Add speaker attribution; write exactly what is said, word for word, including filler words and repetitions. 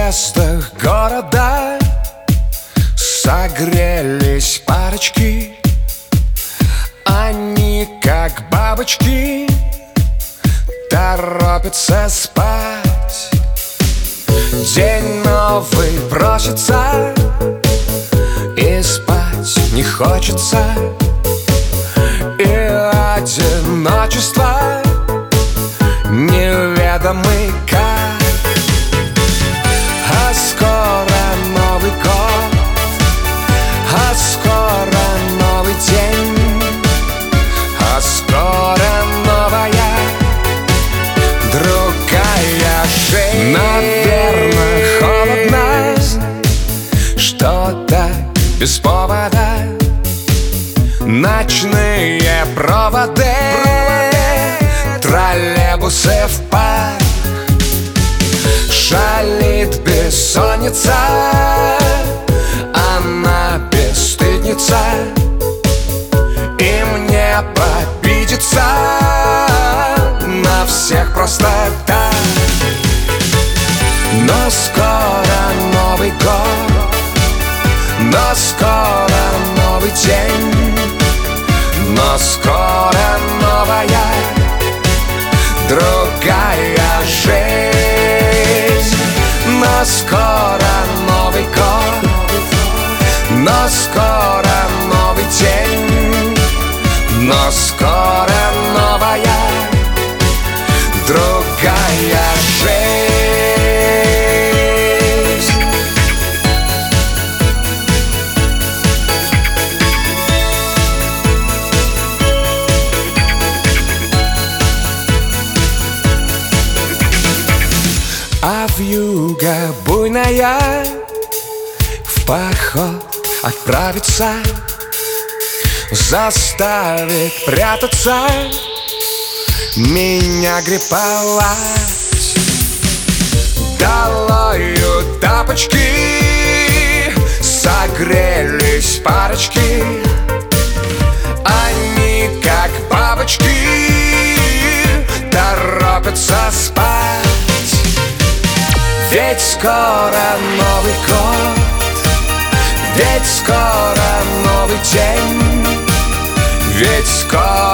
Speaker 1: подъездах города согрелись парочки. Они, как бабочки, торопятся спать. День новый просится, и спать не хочется, и одиночество неведомый как. А скоро Новый год, а скоро новый день, а скоро новая другая жизнь. Наверное, холодно, что-то без повода. Ночные проводы, троллейбусы в парк. Шалит бессонница, она бесстыдница, и мне победиться на всех просто так. Но скоро Новый год, но скоро новый день, но скоро новая другая жизнь. Но скоро Новый год, но скоро новый день, но скоро новая другая жизнь. А вьюга буйная в поход отправится, заставит прятаться, меня греповать. Долою тапочки, согрелись парочки. Они, как бабочки, торопятся спать. Ведь скоро Новый год, ведь скоро новый день, ведь скоро